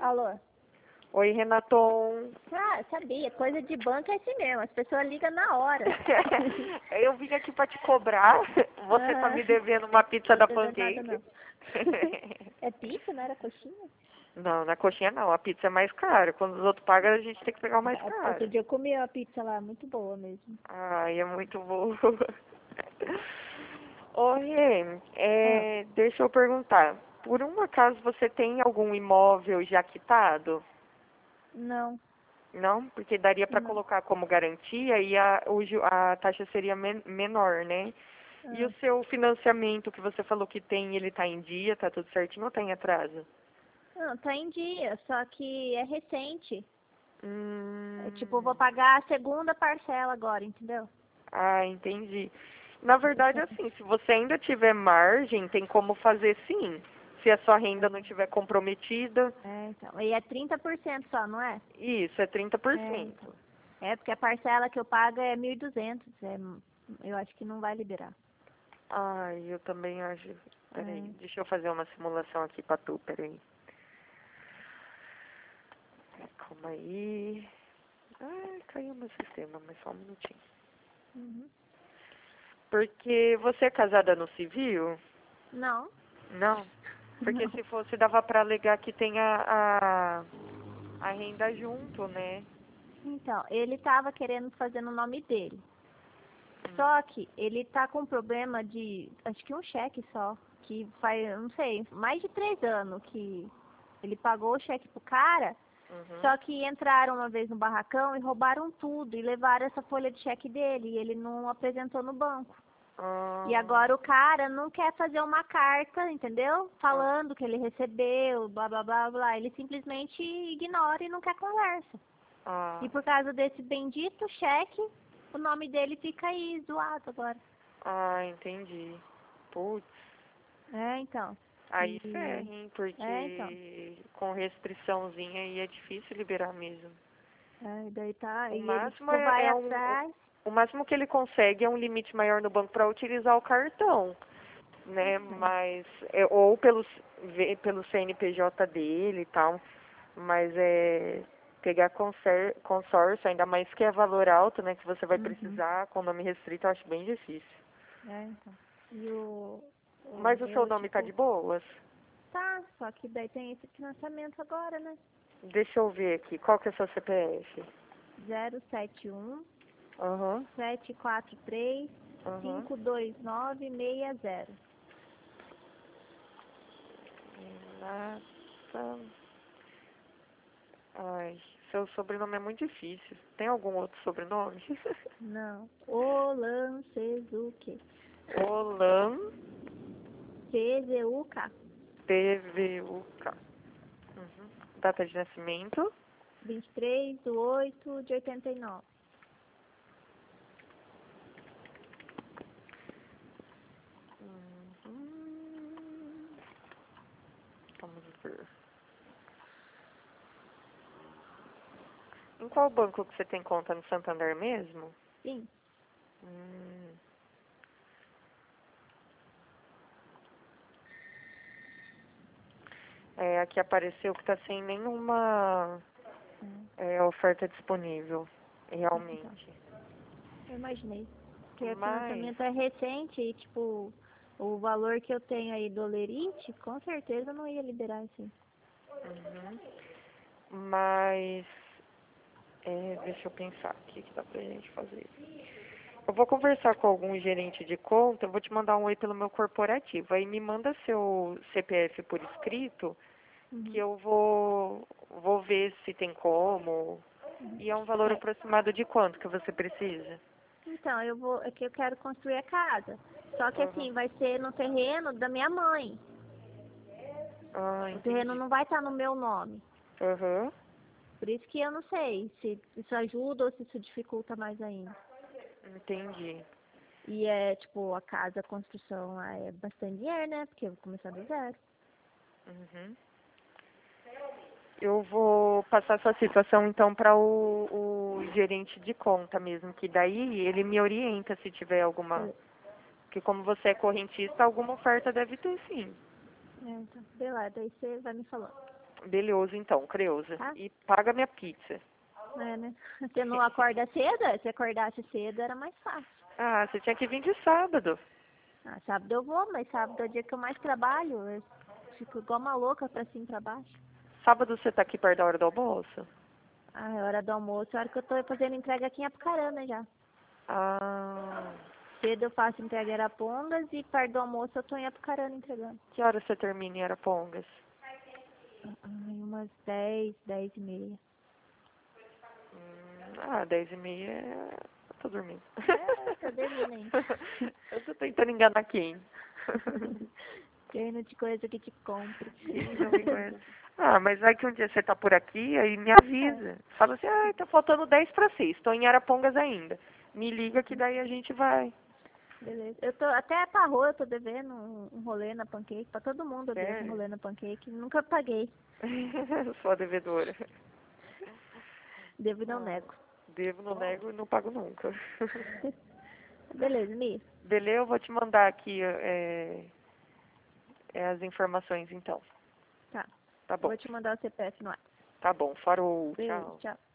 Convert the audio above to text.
Alô? Oi, Renaton. Ah, sabia. Coisa de banco é assim mesmo. As pessoas ligam na hora. Eu vim aqui pra te cobrar. Você tá me devendo uma pizza da Não tô devendo Pancake. nada, não. É pizza, não era coxinha? Não, na coxinha não. A pizza é mais cara. Quando os outros pagam, a gente tem que pegar o mais Outro caro. dia eu comi uma pizza lá, muito boa mesmo. Ai, é muito boa. Ô, Rê, Ah, deixa eu perguntar. Por um acaso você tem algum imóvel já quitado? não, Não? Porque daria pra não. colocar como garantia e a taxa seria menor, né? E Ah, o seu financiamento que você falou que tem, ele tá em dia, tá tudo certinho ou tá em atraso? não, tá em dia, só que é recente. É, tipo, eu vou Hum, pagar a segunda parcela agora, entendeu? entendi. Na verdade, assim, se você ainda tiver margem, tem como fazer sim. Se a sua renda não estiver comprometida, É, então. E é 30% só, não é? isso, é trinta por É, então. cento. É, porque a parcela que eu pago é 1.200. Eu acho que não vai liberar. Ai, eu também acho. Peraí, É. deixa eu fazer uma simulação aqui pra tu, peraí. Calma aí. Ai, caiu meu sistema, mas só um minutinho. Uhum. Porque você é casada no civil? Não, Não. Porque não. se fosse, dava pra alegar que tem a renda junto, né? Então, ele tava querendo fazer no nome dele. Hum. Só que ele tá com problema de, acho que um cheque só, que faz, eu não sei, mais de 3 anos que ele pagou o cheque pro cara, Uhum. só que entraram uma vez no barracão e roubaram tudo e levaram essa folha de cheque dele e ele não apresentou no banco. E Ah, agora o cara não quer fazer uma carta, entendeu? ah, Falando que ele recebeu, blá blá blá blá. Ele simplesmente ignora e não quer conversa. ah, E por causa desse bendito cheque, o nome dele fica aí zoado agora. entendi. Putz, É, então. aí ferra, E. hein? É, então. Porque com restriçãozinha aí é difícil liberar mesmo. É, e daí tá. O E ele, máximo tipo, vai o atrás. o máximo que ele consegue é um limite maior no banco para utilizar o cartão, né? Mas ou pelo CNPJ dele e tal, mas pegar consórcio, ainda mais que é valor alto, né? Que você vai Uhum. precisar com nome restrito, eu acho bem difícil. É, então. E o. O Mas o seu meu, nome tá tipo. de boas? Tá, só que daí tem esse financiamento agora, né? Deixa eu ver aqui. Qual que é o seu CPF? 071 Aham, 743 aham. 52960. Nossa. Ai, seu sobrenome é muito difícil. Tem algum outro sobrenome? Não. Olancezuki. Olan CZUK. TVUK. Uhum. Data de nascimento? 23/8/89. Uhum. Vamos ver. Em qual banco que você tem conta? No Santander mesmo? Sim. Hum. Aqui apareceu que está sem nenhuma oferta disponível, Então, realmente. eu imaginei. Porque o Mas, financiamento é recente e, tipo, o valor que eu tenho aí do Olerite, com certeza eu não ia liberar assim. uhum. Mas, deixa eu pensar o que dá pra gente fazer. Eu vou conversar com algum gerente de conta, eu vou te mandar um oi pelo meu corporativo. Aí me manda seu CPF por escrito, que Uhum. eu vou ver se tem como. E é um valor É, aproximado de quanto que você precisa? então, é que eu quero construir a casa. Só que Uhum. assim, vai ser no terreno da minha mãe. O terreno Entendi. não vai estar no meu nome. Uhum. Por isso que eu não sei se isso ajuda ou se isso dificulta mais ainda. Entendi. E é, tipo, a casa, a construção lá é bastante dinheiro, né? Porque eu vou começar do zero. Uhum. Eu vou passar sua situação então para o gerente de conta mesmo, que daí ele me orienta se tiver alguma. Que como você é correntista, alguma oferta deve ter sim. Então, sei lá, daí você vai me falando. Beleza, então, Creuza. Tá? E paga minha pizza. É, né? Você não acorda cedo? Se acordasse cedo era mais fácil. Ah, você tinha que vir de sábado. Ah, sábado eu vou, mas sábado é o dia que eu mais trabalho. Eu fico igual uma louca pra cima e pra baixo. Sábado você tá aqui perto da hora do almoço? Ah, é hora do almoço, é hora que eu tô fazendo entrega aqui em Apucarana já. Ah, Cedo eu faço entrega em Arapongas e perto do almoço eu tô em Apucarana entregando. que hora você termina em Arapongas? Ai, umas 10, 10 e meia. 10h30 eu tô dormindo. É, tô dormindo ainda. Eu tô tentando enganar quem? Treino de coisa que te compre. Sim, não me conhece. Ah, mas vai que um dia você tá por aqui, aí me É, avisa. Fala assim, tá faltando 10 para 6, tô em Arapongas ainda. Me liga que daí a gente vai. beleza. Eu tô, até pra rua eu tô devendo um rolê na Pancake. Pra todo mundo eu devo um Sério? rolê na Pancake. Nunca paguei. Sou a devedora. Devo e não Ah, nego. devo, não nego e não pago nunca. Beleza, Mi. Beleza, eu vou te mandar aqui as informações então. Tá. Tá bom. Vou te mandar o CPF no ar. Tá bom, farou, Beijo, tchau. tchau.